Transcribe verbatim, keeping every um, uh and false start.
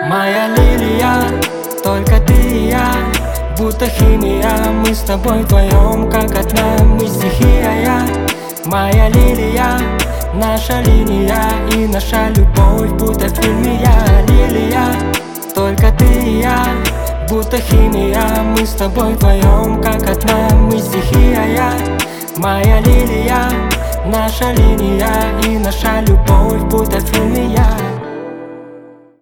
Моя лилия, только ты и я, будто химия. Мы с тобой вдвоем, как одна, мы стихия. Моя лилия, наша линия и наша любовь, будто в фильме. Я лилия, только ты и я, будто химия. Мы с тобой вдвоем, как одна, мы стихия. Моя лилия, наша линия и наша любовь, будто в фильме. Я